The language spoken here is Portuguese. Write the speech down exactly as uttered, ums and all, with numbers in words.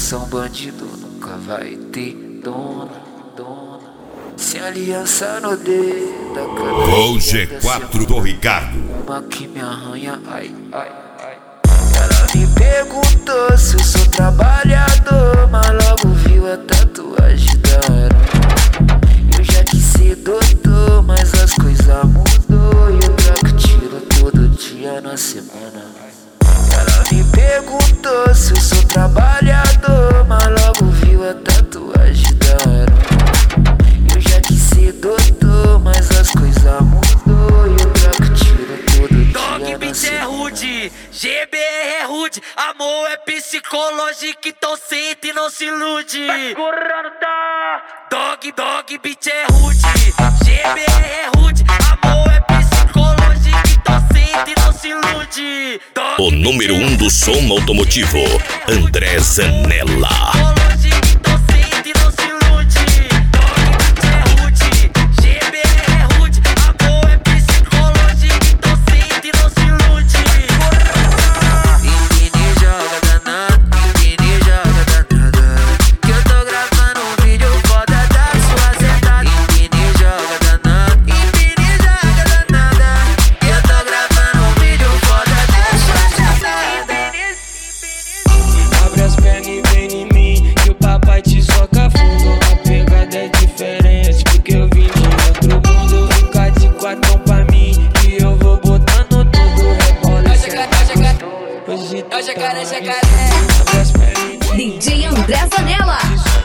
coração bandido nunca vai ter dono, dono. Sem aliança no dedo da cana. Gol G quatro do Ricardo. Uma que me arranha, ai, ai, ai. Ela me perguntou se eu sou trabalhador, mas logo viu a tatuagem da aranha. Eu já quis ser doutor, mas as coisas mudou e eu troco tiro todo dia na semana. Ela me perguntou se eu sou trabalhador, mas logo viu a tatuagem da aranha. Eu já quis ser doutor, mas as coisas mudou e eu troco tiro todo dia Dog na Beat é semana. rude, G B R é rude, amor é psicológico, então senta e não se ilude. Vai curando, tá? Dog, dog Beat é rude, G B R é rude, amor é psicológico, então senta e não se ilude. Dog, O número um do som automotivo, André Zanella. D J André Zanella.